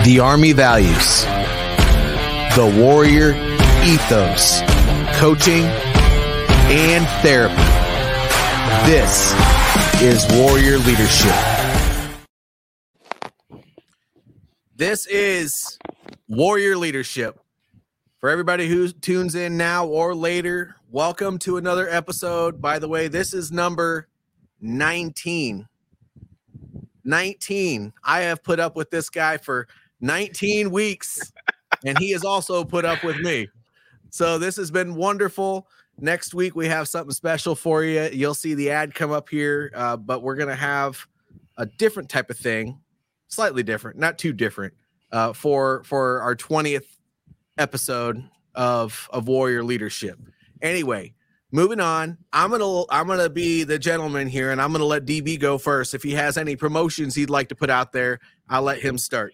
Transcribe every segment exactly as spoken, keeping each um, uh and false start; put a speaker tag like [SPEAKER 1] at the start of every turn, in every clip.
[SPEAKER 1] The Army values, the warrior ethos, coaching, and therapy. This is Warrior Leadership. This is Warrior Leadership. For everybody who tunes in now or later, welcome to another episode. By the way, this is number nineteen. nineteen. I have put up with this guy for nineteen weeks, and he has also put up with me. So this has been wonderful. Next week, we have something special for you. You'll see the ad come up here, uh, but we're going to have a different type of thing, slightly different, not too different, uh, for, for our twentieth episode of, of Warrior Leadership. Anyway, moving on, I'm going to I'm gonna be the gentleman here, and I'm going to let D B go first. If he has any promotions he'd like to put out there, I'll let him start.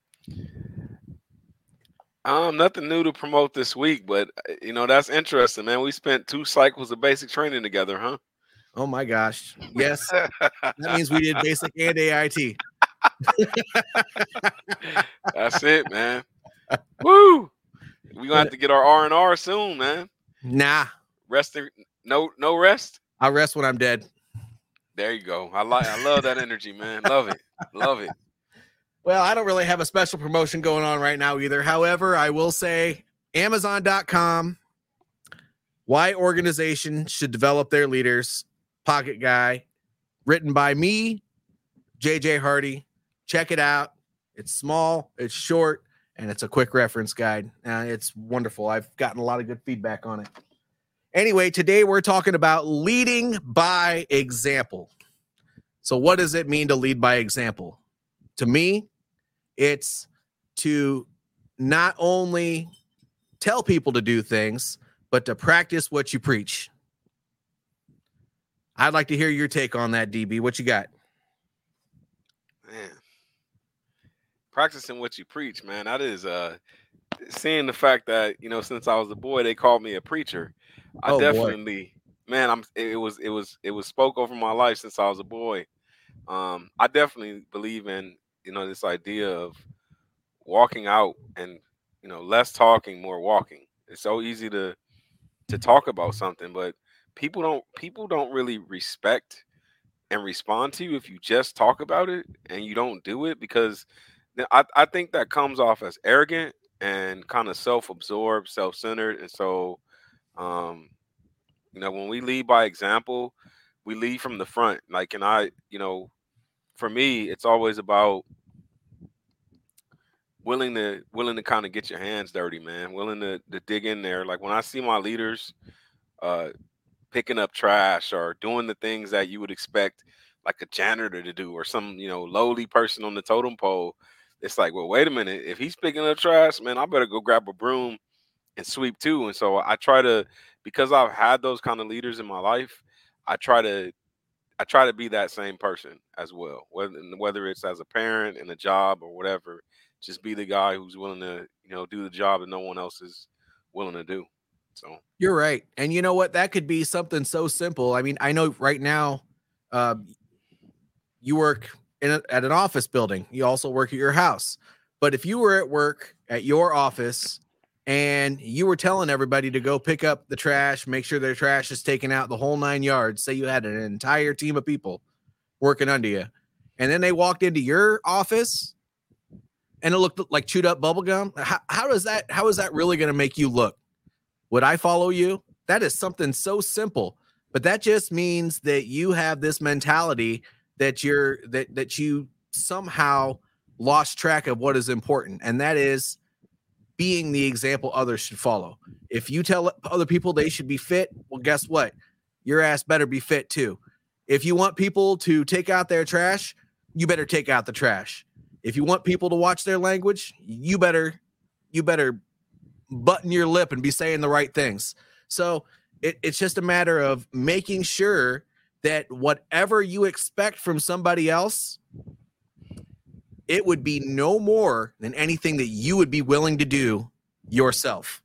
[SPEAKER 2] Um, nothing new to promote this week, but you know, that's interesting, man. We spent two cycles of basic training together, huh?
[SPEAKER 1] Oh my gosh. Yes. That means we did basic and A I T.
[SPEAKER 2] That's it, man. Woo! We're gonna have to get our R and R soon, man.
[SPEAKER 1] Nah.
[SPEAKER 2] Resting no no rest?
[SPEAKER 1] I'll rest when I'm dead.
[SPEAKER 2] There you go. I like I love that energy, man. Love it. Love it.
[SPEAKER 1] Well, I don't really have a special promotion going on right now either. However, I will say Amazon dot com, why organizations should develop their leaders, Pocket Guy, written by me, J J Hardy. Check it out. It's small, it's short, and it's a quick reference guide. Uh, it's wonderful. I've gotten a lot of good feedback on it. Anyway, today we're talking about leading by example. So what does it mean to lead by example? To me, it's to not only tell people to do things, but to practice what you preach. I'd like to hear your take on that, D B. What you got?
[SPEAKER 2] Man, practicing what you preach, man. That is uh, seeing the fact that, you know, since I was a boy, they called me a preacher. I
[SPEAKER 1] oh,
[SPEAKER 2] definitely,
[SPEAKER 1] boy.
[SPEAKER 2] man, I'm. It was, it was, it was spoke over my life since I was a boy. Um, I definitely believe in, you know, this idea of walking out and, you know, less talking, more walking. It's so easy to to talk about something, but people don't people don't really respect and respond to you if you just talk about it and you don't do it, because I, I think that comes off as arrogant and kind of self-absorbed, self-centered. And so, um, you know, when we lead by example, we lead from the front. Like, and I, you know, for me, it's always about willing to willing to kind of get your hands dirty, man. Willing to, to dig in there. Like when I see my leaders uh, picking up trash or doing the things that you would expect like a janitor to do, or some, you know, lowly person on the totem pole, it's like, well, wait a minute. If he's picking up trash, man, I better go grab a broom and sweep too. And so I try to, because I've had those kind of leaders in my life, I try to I try to be that same person as well, whether whether it's as a parent in a job or whatever. Just be the guy who's willing to, you know, do the job that no one else is willing to do. So
[SPEAKER 1] you're right, and you know what? That could be something so simple. I mean, I know right now, uh, you work in a, at an office building. You also work at your house. But if you were at work at your office and you were telling everybody to go pick up the trash, make sure their trash is taken out, the whole nine yards, say you had an entire team of people working under you, and then they walked into your office and it looked like chewed up bubble gum, how, how does that, how is that really going to make you look? Would I follow you? That is something so simple, but that just means that you have this mentality that you're, that, that you somehow lost track of what is important. And that is being the example others should follow. If you tell other people they should be fit, well, guess what? Your ass better be fit too. If you want people to take out their trash, you better take out the trash. If you want people to watch their language, you better, you better button your lip and be saying the right things. So it, it's just a matter of making sure that whatever you expect from somebody else, it would be no more than anything that you would be willing to do yourself.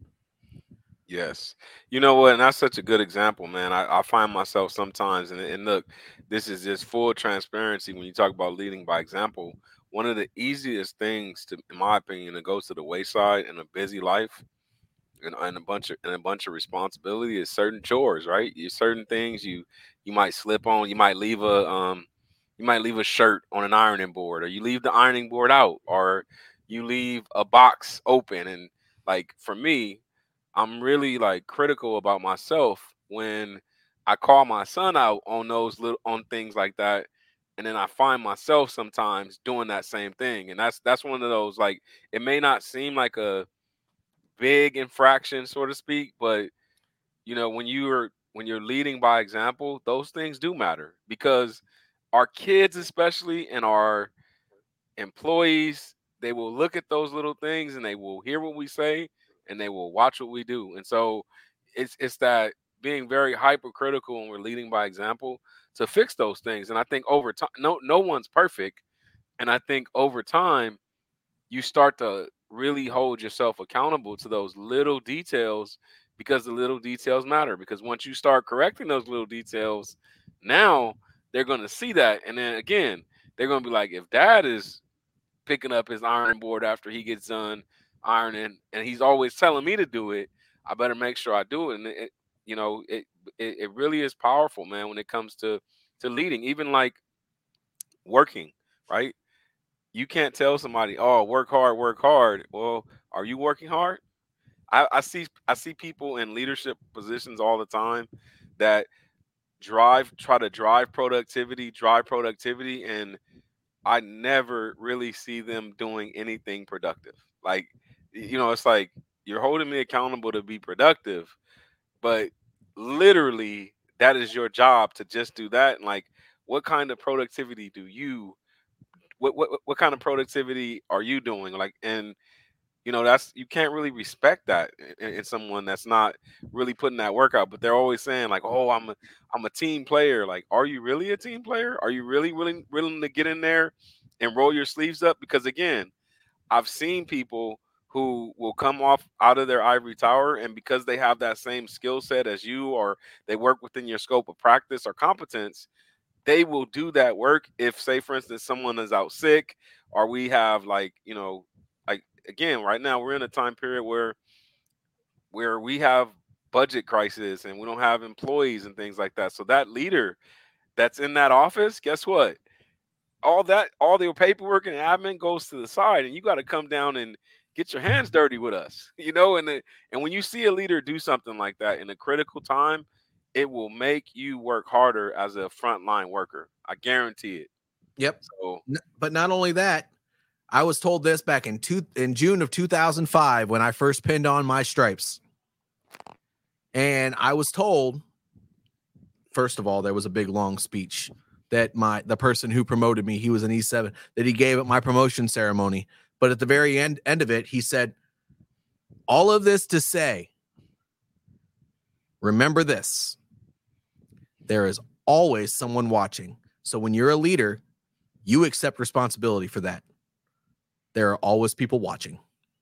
[SPEAKER 2] Yes. You know what? And that's such a good example, man. I, I find myself sometimes, and, and look, this is just full transparency when you talk about leading by example. one of the easiest things to, in my opinion, to go to the wayside in a busy life and, and a bunch of and a bunch of responsibility is certain chores, right? You certain things you you might slip on. You might leave a um you might leave a shirt on an ironing board, or you leave the ironing board out, or you leave a box open. And like for me, I'm really like critical about myself when I call my son out on those little on things like that. And then I find myself sometimes doing that same thing. And that's that's one of those, like, it may not seem like a big infraction, so to speak, but you know, when you're when you're leading by example, those things do matter, because our kids, especially, and our employees, they will look at those little things and they will hear what we say and they will watch what we do. And so it's it's that being very hypercritical when we're leading by example to fix those things. And I think over time, no no one's perfect. And I think over time you start to really hold yourself accountable to those little details, because the little details matter. Because once you start correcting those little details, now they're going to see that. And then again, they're going to be like, if dad is picking up his ironing board after he gets done ironing and he's always telling me to do it, I better make sure I do it. And it, you know, it, it it really is powerful, man, when it comes to to leading, even like working, right? You can't tell somebody, "Oh, work hard, work hard." Well, are you working hard? I, I see I see people in leadership positions all the time that drive try to drive productivity, drive productivity, and I never really see them doing anything productive. Like, you know, it's like you're holding me accountable to be productive, but literally that is your job to just do that. And like, what kind of productivity do you what what what kind of productivity are you doing? Like, and you know, that's, you can't really respect that in, in someone that's not really putting that work out. But they're always saying like, "Oh, I'm a I'm a team player." Like, are you really a team player? Are you really willing willing to get in there and roll your sleeves up? Because again, I've seen people who will come off out of their ivory tower, and because they have that same skill set as you, or they work within your scope of practice or competence, they will do that work. If, say, for instance, someone is out sick, or we have, like, you know, like, again, right now we're in a time period where where we have budget crisis and we don't have employees and things like that. So that leader that's in that office, guess what? All that, all the paperwork and admin goes to the side, and you got to come down and get your hands dirty with us, you know. And the, and when you see a leader do something like that in a critical time, it will make you work harder as a frontline worker. I guarantee it.
[SPEAKER 1] Yep.
[SPEAKER 2] So,
[SPEAKER 1] N- but not only that, I was told this back in two in June of two thousand five when I first pinned on my stripes. And I was told, first of all, there was a big long speech that my the person who promoted me, he was an E seven, that he gave at my promotion ceremony. But at the very end end of it, he said, all of this to say, remember this: there is always someone watching. So when you're a leader, you accept responsibility for that. There are always people watching.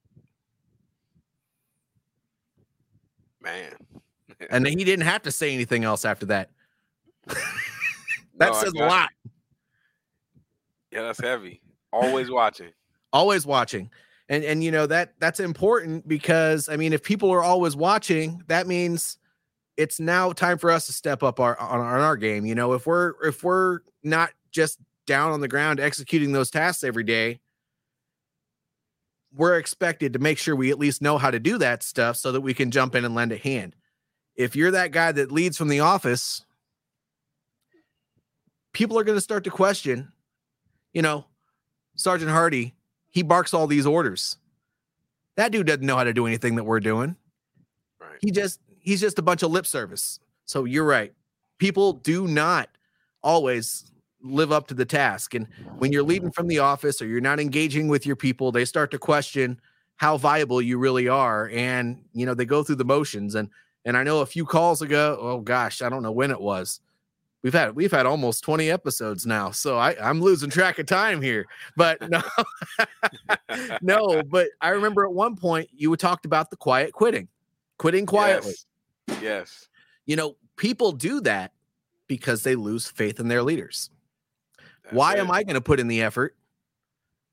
[SPEAKER 2] man.
[SPEAKER 1] And he didn't have to say anything else after that. that
[SPEAKER 2] No, I
[SPEAKER 1] says a
[SPEAKER 2] got
[SPEAKER 1] lot.
[SPEAKER 2] it. Yeah, that's heavy. Always watching.
[SPEAKER 1] Always watching. And and you know, that that's important, because I mean, if people are always watching, that means it's now time for us to step up our on, on our game. You know, if we're if we're not just down on the ground executing those tasks every day, we're expected to make sure we at least know how to do that stuff so that we can jump in and lend a hand. If you're that guy that leads from the office, people are going to start to question, you know, Sergeant Hardy, he barks all these orders. That dude doesn't know how to do anything that we're doing.
[SPEAKER 2] Right.
[SPEAKER 1] He just, he's just a bunch of lip service. So you're right. People do not always live up to the task. And when you're leading from the office, or you're not engaging with your people, they start to question how viable you really are. And, you know, they go through the motions. And, and I know a few calls ago, oh gosh, I don't know when it was. We've had, we've had almost twenty episodes now. So I, I'm losing track of time here, but no, no, but I remember at one point you talked about the quiet quitting, quitting quietly.
[SPEAKER 2] Yes. Yes.
[SPEAKER 1] You know, people do that because they lose faith in their leaders.
[SPEAKER 2] That's
[SPEAKER 1] Why
[SPEAKER 2] it.
[SPEAKER 1] am I going to put in the effort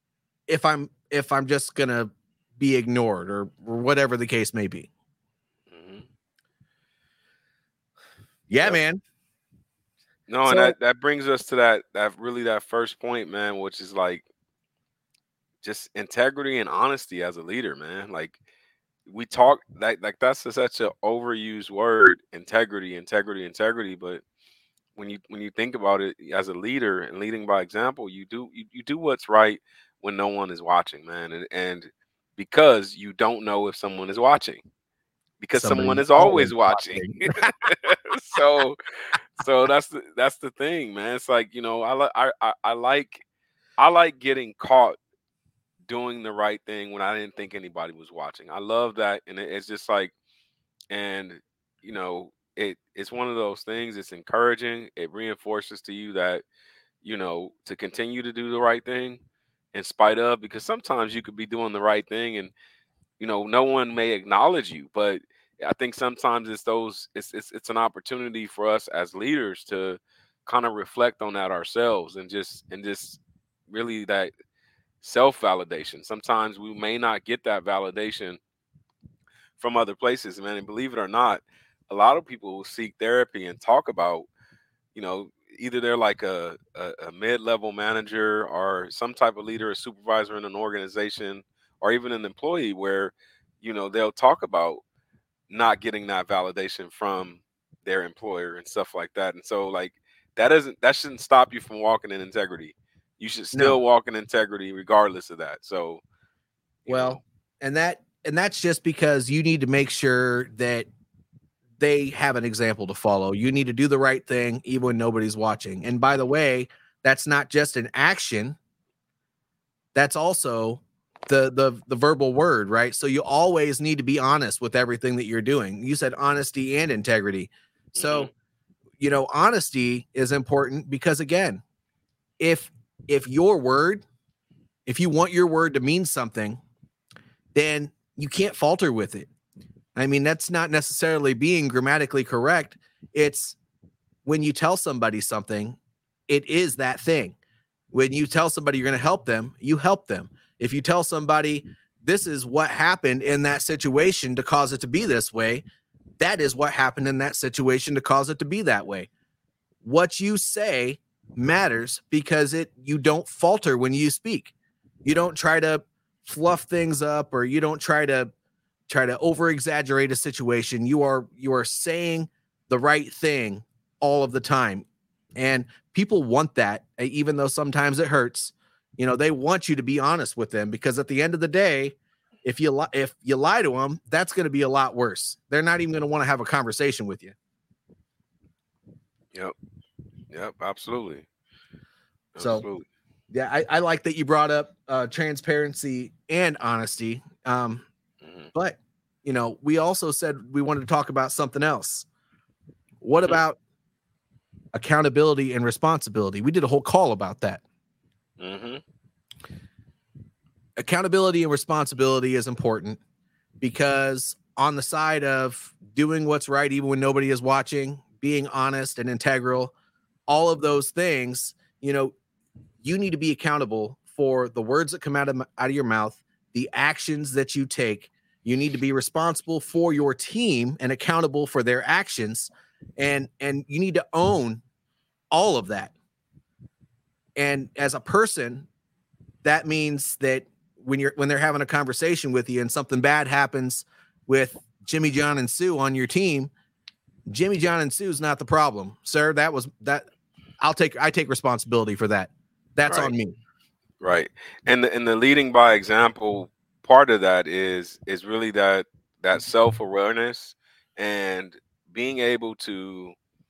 [SPEAKER 1] if I'm if I'm just gonna be ignored or, or whatever the case may be.
[SPEAKER 2] Mm-hmm.
[SPEAKER 1] Yeah,
[SPEAKER 2] Yep.
[SPEAKER 1] man.
[SPEAKER 2] No,
[SPEAKER 1] So-
[SPEAKER 2] and that, that brings us to that that really that first point, man, which is like just integrity and honesty as a leader, man. Like we talk like like that's a, such an overused word, integrity, integrity, integrity. But when you when you think about it, as a leader and leading by example, you do you, you do what's right when no one is watching, man, and and because you don't know if someone is watching, because someone
[SPEAKER 1] Somebody's
[SPEAKER 2] is always
[SPEAKER 1] always
[SPEAKER 2] watching. so so that's the that's the thing, man. It's like, you know, I li- I, I I like I like getting caught doing the right thing when I didn't think anybody was watching. I love that, and it, it's just like, and you know, it it's one of those things. It's encouraging. It reinforces to you that, you know, to continue to do the right thing in spite of, because sometimes you could be doing the right thing and, you know, no one may acknowledge you. But I think sometimes it's those it's it's it's an opportunity for us as leaders to kind of reflect on that ourselves, and just and just really that self validation. Sometimes we may not get that validation from other places, man. And believe it or not, a lot of people will seek therapy and talk about, you know, either they're like a, a, a mid-level manager or some type of leader, a supervisor in an organization, or even an employee where, you know, they'll talk about not getting that validation from their employer and stuff like that. And so like that doesn't that shouldn't stop you from walking in integrity. You should still
[SPEAKER 1] No.
[SPEAKER 2] walk in integrity regardless of that. So, you
[SPEAKER 1] Well,
[SPEAKER 2] know,
[SPEAKER 1] and that and that's just because you need to make sure that they have an example to follow. You need to do the right thing even when nobody's watching. And by the way, that's not just an action. That's also the the the verbal word, right? So you always need to be honest with everything that you're doing. You said honesty and integrity. So,
[SPEAKER 2] mhm,
[SPEAKER 1] you know, honesty is important because again, if if your word, if you want your word to mean something, then you can't falter with it. I mean, that's not necessarily being grammatically correct. It's when you tell somebody something, it is that thing. When you tell somebody you're going to help them, you help them. If you tell somebody this is what happened in that situation to cause it to be this way, that is what happened in that situation to cause it to be that way. What you say matters because it you don't falter when you speak. You don't try to fluff things up, or you don't try to try to over exaggerate a situation. You are you are saying the right thing all of the time. And people want that, even though sometimes it hurts. You know, they want you to be honest with them because at the end of the day, if you li- if you lie to them, that's going to be a lot worse. They're not even going to want to have a conversation with you.
[SPEAKER 2] yep, yep, absolutely,
[SPEAKER 1] So,
[SPEAKER 2] absolutely.
[SPEAKER 1] yeah, I, I like that you brought up uh, transparency and honesty. Um,
[SPEAKER 2] Mhm,
[SPEAKER 1] but you know, we also said we wanted to talk about something else. What
[SPEAKER 2] mhm,
[SPEAKER 1] about accountability and responsibility? We did a whole call about that.
[SPEAKER 2] mhm,
[SPEAKER 1] Accountability and responsibility is important because on the side of doing what's right, even when nobody is watching, being honest and integral, all of those things, you know, you need to be accountable for the words that come out of, out of your mouth, the actions that you take. You need to be responsible for your team and accountable for their actions. And, and you need to own all of that. And as a person, that means that when you're when they're having a conversation with you and something bad happens with Jimmy, John, and Sue on your team, Jimmy, John, and Sue's not the problem, sir. That was that. I'll take I take responsibility for that. That's
[SPEAKER 2] right,
[SPEAKER 1] on me.
[SPEAKER 2] right. And the and the leading by example part of that is is really that that self awareness and being able to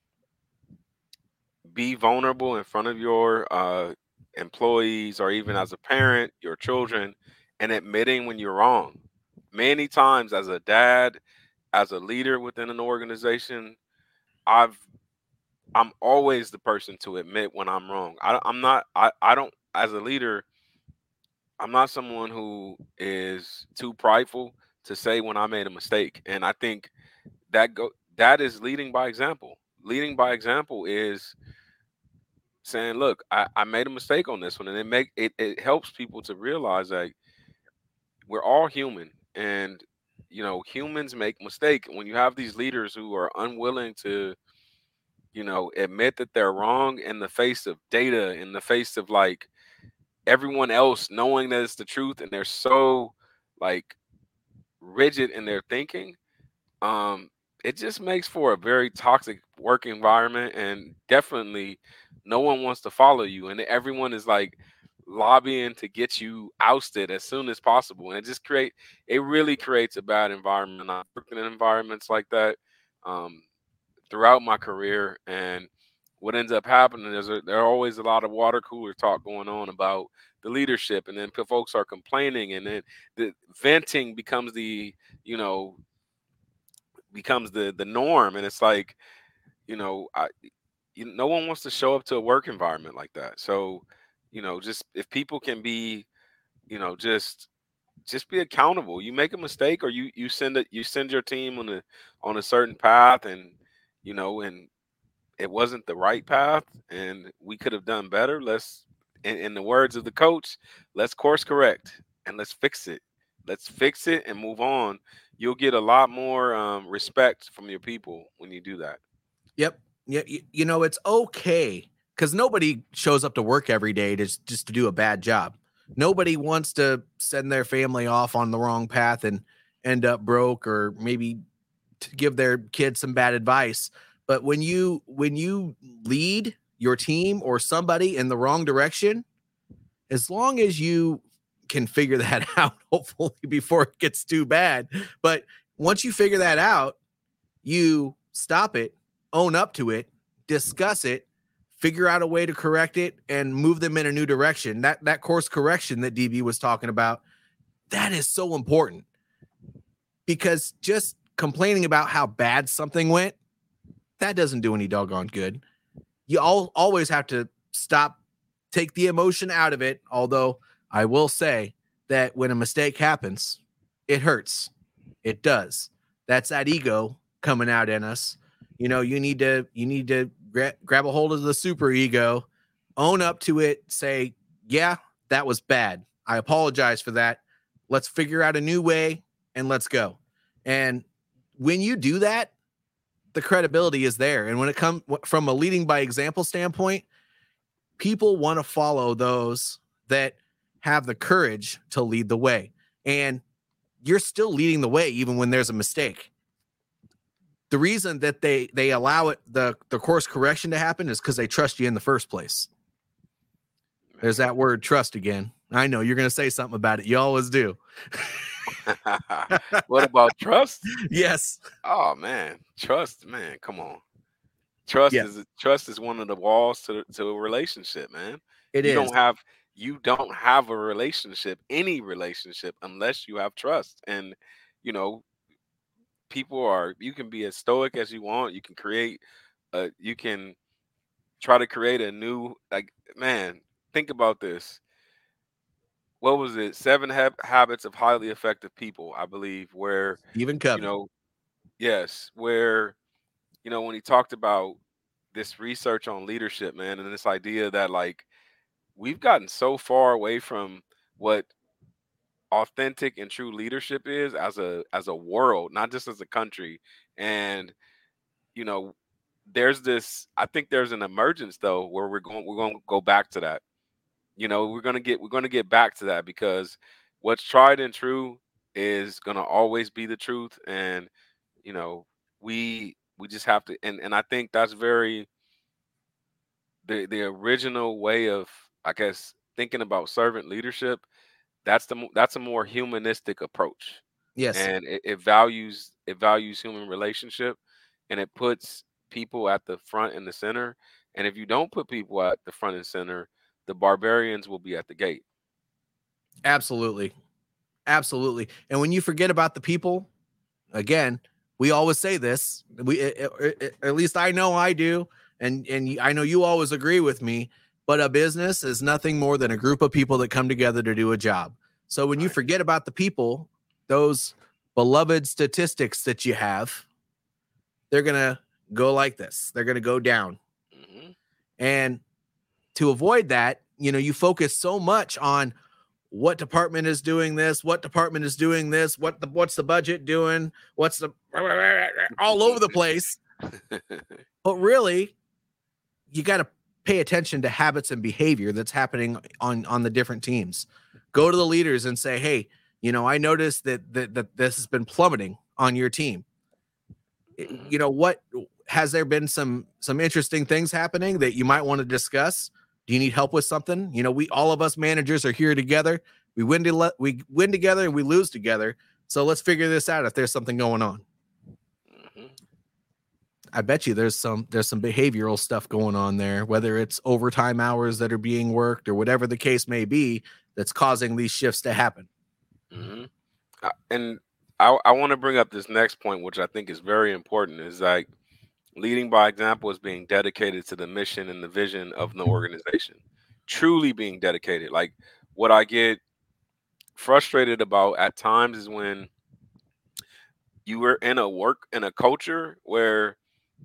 [SPEAKER 2] be vulnerable in front of your uh, employees, or even as a parent, your children, and admitting when you're wrong. Many times, as a dad, as a leader within an organization, I've I'm always the person to admit when I'm wrong. I, I'm not. I, I don't. As a leader, I'm not someone who is too prideful to say when I made a mistake. And I think that go that is leading by example. Leading by example is saying, look, I, I made a mistake on this one. And it make it, it helps people to realize that we're all human, and you know, humans make mistakes. When you have these leaders who are unwilling to, you know, admit that they're wrong in the face of data, in the face of like everyone else knowing that it's the truth, and they're so like rigid in their thinking, um, it just makes for a very toxic work environment, and definitely no one wants to follow you, and everyone is like lobbying to get you ousted as soon as possible, and it just create it really creates a bad environment. I've worked in environments like that um, throughout my career, and what ends up happening is there there are always a lot of water cooler talk going on about the leadership, and then p- folks are complaining, and then the venting becomes the you know becomes the the norm, and it's like, you know I you, no one wants to show up to a work environment like that. So, you know, just if people can be, you know, just just be accountable. You make a mistake, or you you send it, you send your team on a on a certain path, and you know, and it wasn't the right path, and we could have done better. Let's, in, in the words of the coach, let's course correct and let's fix it. Let's fix it and move on. You'll get a lot more um, respect from your people when you do that.
[SPEAKER 1] Yep. Yeah. You, you know, it's okay because nobody shows up to work every day to just, just to do a bad job. Nobody wants to send their family off on the wrong path and end up broke, or maybe to give their kids some bad advice. But when you when you lead your team or somebody in the wrong direction, as long as you can figure that out, hopefully before it gets too bad. But once you figure that out, you stop it, own up to it, discuss it, figure out a way to correct it, and move them in a new direction. That that course correction that D B was talking about, that is so important, because just complaining about how bad something went, that doesn't do any doggone good. You all always have to stop, take the emotion out of it. Although I will say that when a mistake happens, it hurts. It does. That's that ego coming out in us. You know, you need to you need to gra- grab a hold of the super ego, own up to it, say, yeah, that was bad. I apologize for that. Let's figure out a new way and let's go. And when you do that, the credibility is there. And when it comes from a leading by example standpoint, people want to follow those that have the courage to lead the way. And you're still leading the way even when there's a mistake. The reason that they they allow it the the course correction to happen is because they trust you in the first place. There's that word trust again. I know you're going to say something about it. You always do.
[SPEAKER 2] What about trust?
[SPEAKER 1] Yes.
[SPEAKER 2] Oh man, trust, man. Come on, trust
[SPEAKER 1] Yeah.
[SPEAKER 2] is trust is one of the walls to to a relationship, man.
[SPEAKER 1] It
[SPEAKER 2] You
[SPEAKER 1] is.
[SPEAKER 2] don't have you don't have a relationship, any relationship, unless you have trust. And you know, people are. You can be as stoic as you want. You can create. Uh, you can try to create a new like man. Think about this. What was it? Seven hab- habits of highly effective people, I believe. Where
[SPEAKER 1] Stephen
[SPEAKER 2] you
[SPEAKER 1] Covey.
[SPEAKER 2] know, yes, where you know, when he talked about this research on leadership, man, and this idea that like we've gotten so far away from what authentic and true leadership is as a as a world, not just as a country. And you know, there's this. I think there's an emergence though where we're going we're going to go back to that. You know, we're gonna get we're gonna get back to that, because what's tried and true is gonna always be the truth. And you know, we we just have to, and and I think that's very the the original way of, I guess, thinking about servant leadership. That's the mo- that's a more humanistic approach,
[SPEAKER 1] Yes.
[SPEAKER 2] and it, it values it values human relationship, and it puts people at the front and the center. And if you don't put people at the front and center, the barbarians will be at the gate.
[SPEAKER 1] Absolutely. Absolutely. And when you forget about the people, again, we always say this. We a- a- a- at least I know I do, and and I know you always agree with me. But a business is nothing more than a group of people that come together to do a job. So when you
[SPEAKER 2] Right.
[SPEAKER 1] forget about the people, those beloved statistics that you have, they're gonna go like this. They're gonna go down.
[SPEAKER 2] Hmm.
[SPEAKER 1] And to avoid that, you know, you focus so much on what department is doing this, what department is doing this, what the what's the budget doing, what's the all over the place. But really, you got to pay attention to habits and behavior that's happening on on the different teams. Go to the leaders and say, hey, you know, I noticed that that, that this has been plummeting on your team. You know, what has there been some some interesting things happening that you might want to discuss? Do you need help with something? You know, we all of us managers are here together. We win to le- we win together and we lose together. So let's figure this out if there's something going on. Mm-hmm. I bet you there's some there's some behavioral stuff going on there, whether it's overtime hours that are being worked or whatever the case may be that's causing these shifts to happen.
[SPEAKER 2] Mm-hmm. Uh, and I, I want to bring up this next point, which I think is very important, is like leading by example is being dedicated to the mission and the vision of the organization. Truly being dedicated. Like what I get frustrated about at times is when you were in a work in a culture where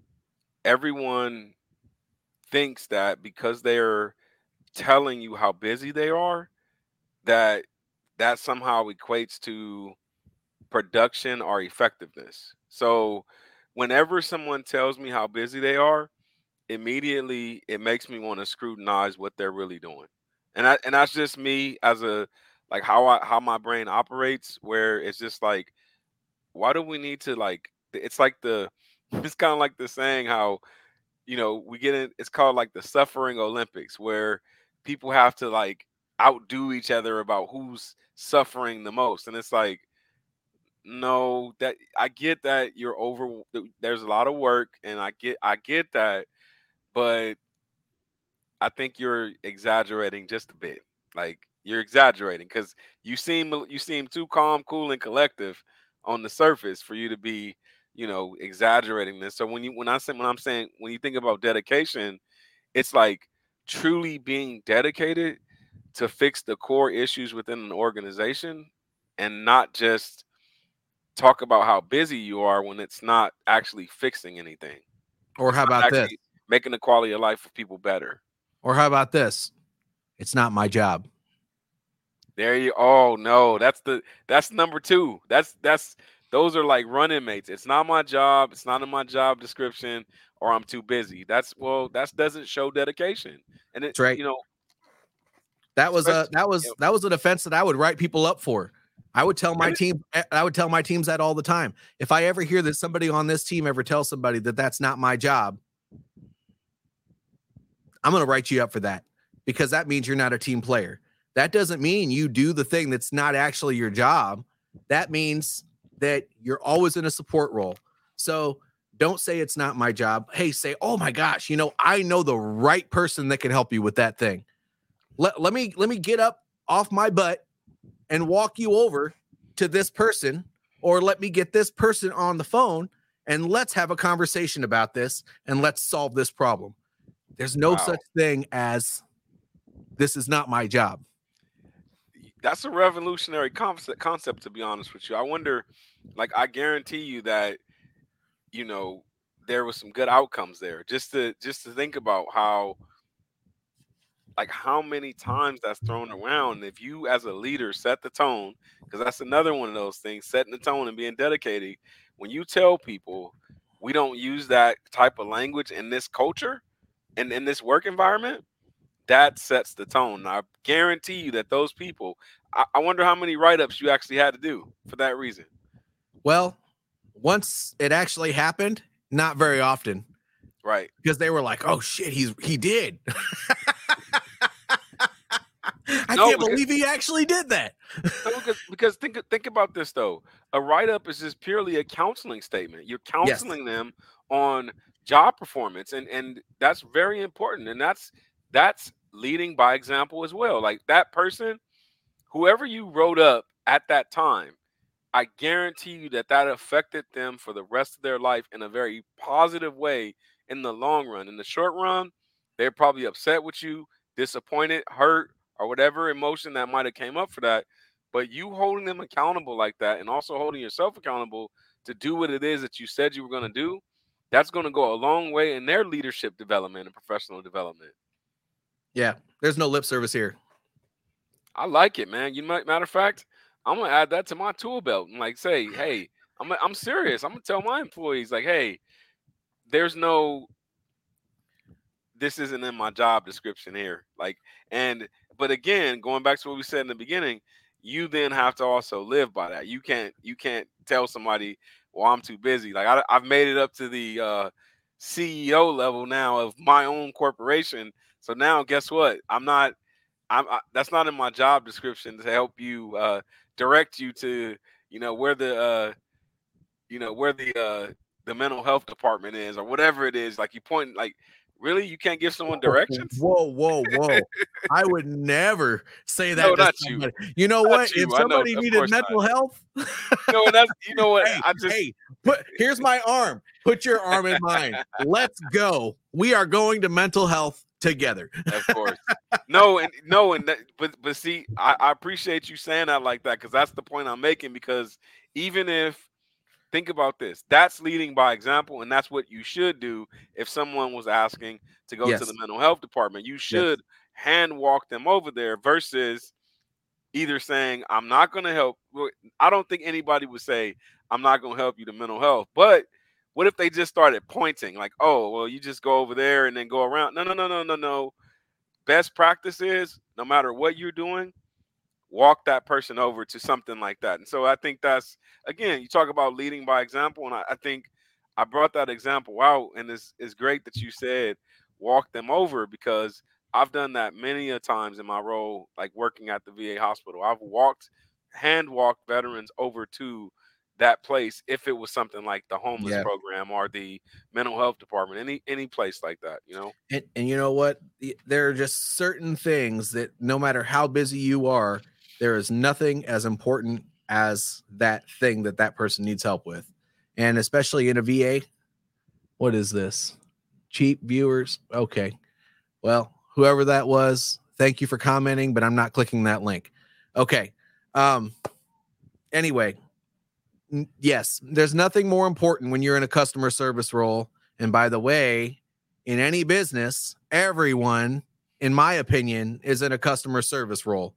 [SPEAKER 2] everyone thinks that because they're telling you how busy they are, that that somehow equates to production or effectiveness. So whenever someone tells me how busy they are, immediately it makes me want to scrutinize what they're really doing. And I, and that's just me as a like how I how my brain operates, where it's just like, why do we need to like it's like the it's kind of like the saying how, you know, we get in, it's called like the suffering Olympics, where people have to like outdo each other about who's suffering the most. And it's like, no, that I get that you're over there's a lot of work, and I get I get that, but I think you're exaggerating just a bit. Like you're exaggerating because you seem you seem too calm, cool, and collective on the surface for you to be, you know, exaggerating this. So when you when I say when I'm saying when you think about dedication, it's like truly being dedicated to fix the core issues within an organization, and not just talk about how busy you are when it's not actually fixing anything.
[SPEAKER 1] Or
[SPEAKER 2] it's
[SPEAKER 1] how about this?
[SPEAKER 2] Making the quality of life of people better.
[SPEAKER 1] Or how about this? It's not my job.
[SPEAKER 2] There you oh no, that's the that's number two. That's that's those are like running mates. It's not my job, it's not in my job description, or I'm too busy. That's well, that doesn't show dedication. And it,
[SPEAKER 1] that's right.
[SPEAKER 2] You know,
[SPEAKER 1] that was a that was that was an offense that I would write people up for. I would tell my team, I would tell my teams that all the time. If I ever hear that somebody on this team ever tells somebody that that's not my job, I'm going to write you up for that, because that means you're not a team player. That doesn't mean you do the thing that's not actually your job. That means that you're always in a support role. So don't say it's not my job. Hey, say, oh my gosh, you know, I know the right person that can help you with that thing. Let, let me let me get up off my butt and walk you over to this person, or let me get this person on the phone and let's have a conversation about this and let's solve this problem. There's no wow. such thing as this is not my job.
[SPEAKER 2] That's a revolutionary concept, concept, to be honest with you. I wonder, like, I guarantee you that, you know, there was some good outcomes there. Just to just to think about how, like, how many times that's thrown around. If you as a leader set the tone, because that's another one of those things, setting the tone and being dedicated. When you tell people we don't use that type of language in this culture and in this work environment, that sets the tone. Now, I guarantee you that those people, I, I wonder how many write-ups you actually had to do for that reason.
[SPEAKER 1] Well, once it actually happened, not very often.
[SPEAKER 2] Right.
[SPEAKER 1] Because they were like, oh shit, he's he did. I no, can't because, believe he actually did that.
[SPEAKER 2] no, because, because think think about this though. A write-up is just purely a counseling statement. You're counseling yes. them on job performance, and and that's very important. And that's that's leading by example as well. Like that person, whoever you wrote up at that time, I guarantee you that that affected them for the rest of their life in a very positive way in the long run. In the short run, they're probably upset with you, disappointed, hurt, or whatever emotion that might have came up for that. But you holding them accountable like that, and also holding yourself accountable to do what it is that you said you were going to do, that's going to go a long way in their leadership development and professional development.
[SPEAKER 1] Yeah, there's no lip service here.
[SPEAKER 2] I like it, man. You might, matter of fact, I'm gonna add that to my tool belt and like say, hey, I'm I'm serious. I'm gonna tell my employees like, hey, there's no, this isn't in my job description here. Like, and but again, going back to what we said in the beginning, you then have to also live by that. You can't you can't tell somebody, well, I'm too busy. Like I, I've made it up to the uh, C E O level now of my own corporation. So now, guess what? I'm not. I'm. I, that's not in my job description to help you uh, direct you to, you know, where the uh, you know where the uh, the mental health department is or whatever it is. Like you point like. Really, you can't give someone directions?
[SPEAKER 1] Whoa, whoa, whoa. I would never say
[SPEAKER 2] No,
[SPEAKER 1] that to
[SPEAKER 2] not you.
[SPEAKER 1] somebody. You know
[SPEAKER 2] Not
[SPEAKER 1] what? If
[SPEAKER 2] you. I know,
[SPEAKER 1] somebody
[SPEAKER 2] of
[SPEAKER 1] needed
[SPEAKER 2] course not.
[SPEAKER 1] mental health,
[SPEAKER 2] No, and that's, you know what?
[SPEAKER 1] hey,
[SPEAKER 2] I just
[SPEAKER 1] hey, put here's my arm. Put your arm in mine. Let's go. We are going to mental health together.
[SPEAKER 2] of course. No, and no, and that, but but see, I, I appreciate you saying that like that because that's the point I'm making. Because even if think about this, that's leading by example, and that's what you should do if someone was asking to go to
[SPEAKER 1] Yes.
[SPEAKER 2] the mental health department. You
[SPEAKER 1] Yes.
[SPEAKER 2] should hand walk them over there versus either saying, I'm not going to help. I don't think anybody would say, I'm not going to help you to mental health. But what if they just started pointing like, oh, well, you just go over there and then go around? No, no, no, no, no, no. Best practice is no matter what you're doing, walk that person over to something like that. And so I think that's, again, you talk about leading by example. And I, I think I brought that example out. And it's, it's great that you said walk them over because I've done that many a times in my role, like working at the V A hospital. I've walked, hand walked veterans over to that place if it was something like the homeless
[SPEAKER 1] Yeah.
[SPEAKER 2] program or the mental health department, any any place like that, you know?
[SPEAKER 1] And, and you know what? There are just certain things that no matter how busy you are, there is nothing as important as that thing that that person needs help with. And especially in a V A, what is this? Cheap viewers? Okay. Well, whoever that was, thank you for commenting, but I'm not clicking that link. Okay. Um, anyway, yes, there's nothing more important when you're in a customer service role. And by the way, in any business, everyone, in my opinion, is in a customer service role.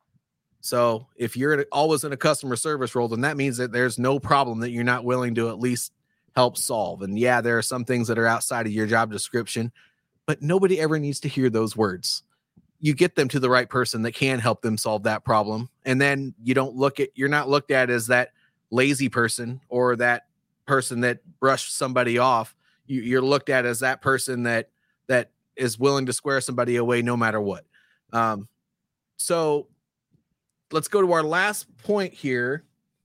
[SPEAKER 1] So if you're always in a customer service role, then that means that there's no problem that you're not willing to at least help solve. And yeah, there are some things that are outside of your job description, but nobody ever needs to hear those words. You get them to the right person that can help them solve that problem. And then you don't look at, you're not looked at as that lazy person or that person that brushed somebody off. You, you're looked at as that person that, that is willing to square somebody away no matter what. Um, so let's go to our last point here.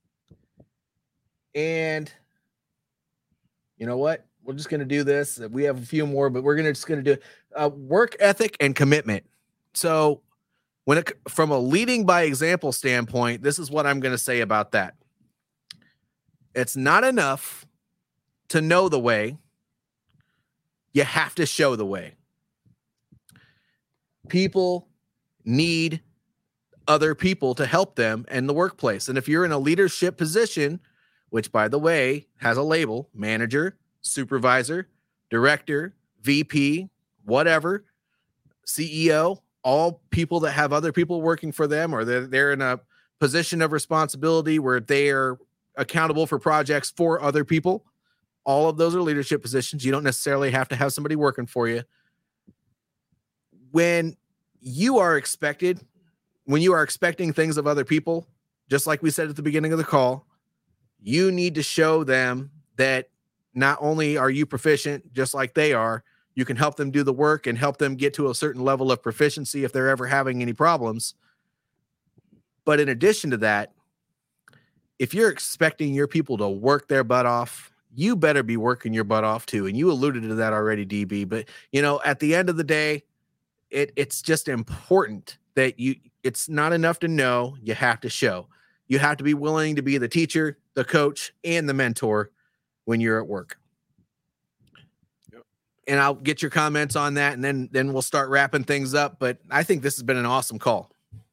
[SPEAKER 1] And you know what? We're just going to do this. We have a few more, but we're going to just going to do uh, work ethic and commitment. So when it, from a leading by example standpoint, this is what I'm going to say about that. It's not enough to know the way. You have to show the way. People need other people to help them in the workplace. And if you're in a leadership position, which by the way, has a label, manager, supervisor, director, V P, whatever, C E O, all people that have other people working for them, or they're, they're in a position of responsibility where they are accountable for projects for other people. All of those are leadership positions. You don't necessarily have to have somebody working for you. When you are expected, when you are expecting things of other people, just like we said at the beginning of the call, you need to show them that not only are you proficient just like they are, you can help them do the work and help them get to a certain level of proficiency if they're ever having any problems. But in addition to that, if you're expecting your people to work their butt off, you better be working your butt off too. And you alluded to that already, D B. But, you know, at the end of the day, it, it's just important that you, it's not enough to know, you have to show. You have to be willing to be the teacher, the coach, and the mentor when you're at work. Yep. And I'll get your comments on that, and then, then we'll start wrapping things up. But I think this has been an awesome call.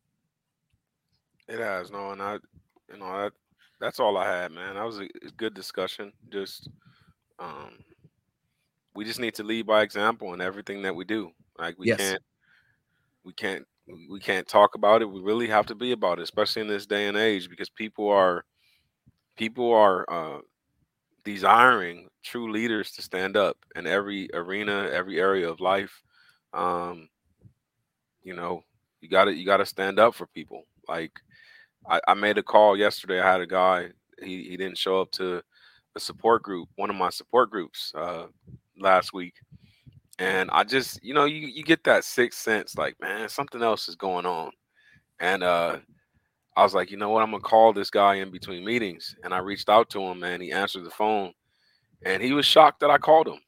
[SPEAKER 2] It has, no, and I, you know, that, that's all I had, man. That was a, a good discussion. Just, um, we just need to lead by example in everything that we do. Like we
[SPEAKER 1] yes.
[SPEAKER 2] can't, we can't we can't talk about it. We really have to be about it, especially in this day and age, because people are people are uh, desiring true leaders to stand up in every arena, every area of life. Um, you know, you got to you got to stand up for people. Like I, I made a call yesterday. I had a guy. He he didn't show up to a support group, one of my support groups, uh, last week, and I just, you know, you you get that sixth sense, like, man, something else is going on, and uh, I was like, you know what, I'm gonna call this guy in between meetings, and I reached out to him, man. He answered the phone, and he was shocked that I called him.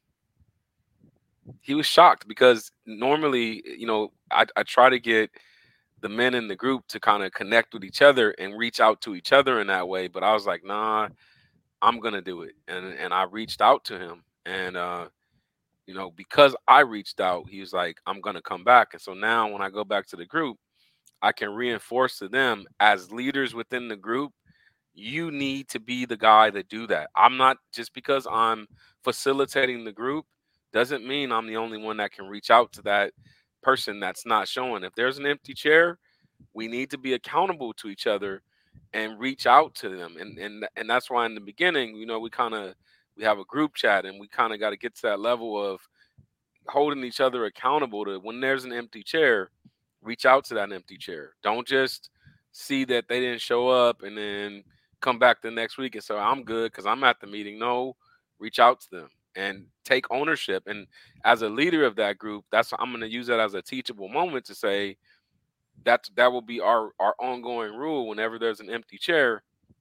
[SPEAKER 2] He was shocked because normally, you know, I, I try to get the men in the group to kind of connect with each other and reach out to each other in that way. But I was like, nah, I'm gonna do it. And and I reached out to him. And uh, you know, because I reached out, he was like, I'm gonna come back. And so now when I go back to the group, I can reinforce to them as leaders within the group, you need to be the guy to do that. I'm not, just because I'm facilitating the group doesn't mean I'm the only one that can reach out to that person that's not showing. If there's an empty chair, we need to be accountable to each other and reach out to them. And and and that's why in the beginning, you know, we kind of we have a group chat, and we kind of got to get to that level of holding each other accountable to, when there's an empty chair, reach out to that empty chair. Don't just see that they didn't show up and then come back the next week and say, I'm good because I'm at the meeting. No, reach out to them and take ownership. And as a leader of that group, that's, I'm going to use that as a teachable moment to say that that will be our, our ongoing rule. Whenever there's an empty chair,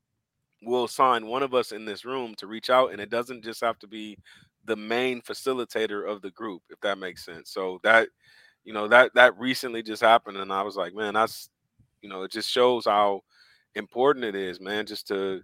[SPEAKER 2] we'll assign one of us in this room to reach out. And it doesn't just have to be the main facilitator of the group, if that makes sense. So that, you know, that that recently just happened, and I was like, man, that's, you know, it just shows how important it is, man, just to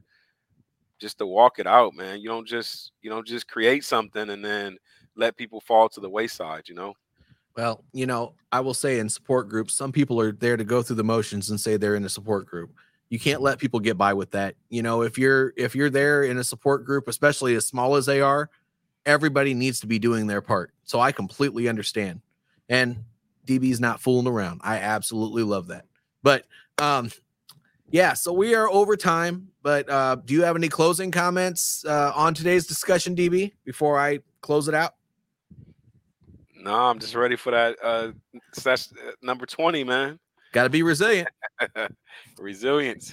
[SPEAKER 2] just to walk it out, man. You don't just you don't just create something and then let people fall to the wayside, you know.
[SPEAKER 1] Well, you know, I will say in support groups, some people are there to go through the motions and say they're in a support group. You can't let people get by with that. You know, if you're if you're there in a support group, especially as small as they are, everybody needs to be doing their part. So I completely understand. And D B's not fooling around. I absolutely love that. But um, yeah, so we are over time. But uh, do you have any closing comments uh, on today's discussion, D B, before I close it out?
[SPEAKER 2] No, I'm just ready for that uh, session, uh, number twenty, man.
[SPEAKER 1] Got to be resilient.
[SPEAKER 2] Resilience.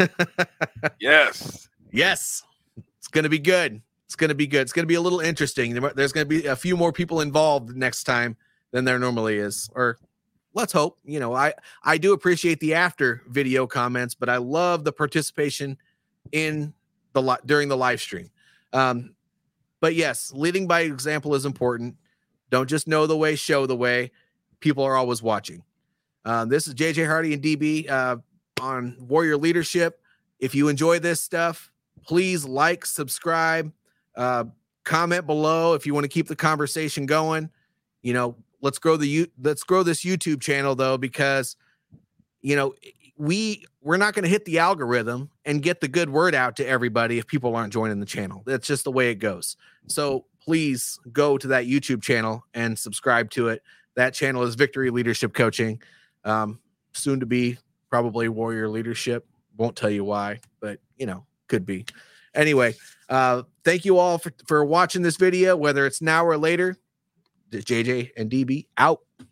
[SPEAKER 2] Yes.
[SPEAKER 1] Yes. It's going to be good. It's going to be good. It's going to be a little interesting. There's going to be a few more people involved next time than there normally is, or let's hope. You know, I, I do appreciate the after video comments, but I love the participation in the li- during the live stream. Um, but yes, leading by example is important. Don't just know the way, show the way. People are always watching. Uh, this is J J Hardy and D B uh, on Warrior Leadership. If you enjoy this stuff, please like, subscribe, uh, comment below if you want to keep the conversation going. You know, let's grow the let's grow this YouTube channel though, because you know we we're not going to hit the algorithm and get the good word out to everybody if people aren't joining the channel. That's just the way it goes. So please go to that YouTube channel and subscribe to it. That channel is Victory Leadership Coaching. Um, soon to be probably Warrior Leadership. Won't tell you why, but you know, could be. Anyway, uh, thank you all for, for watching this video, whether it's now or later. J J and D B out.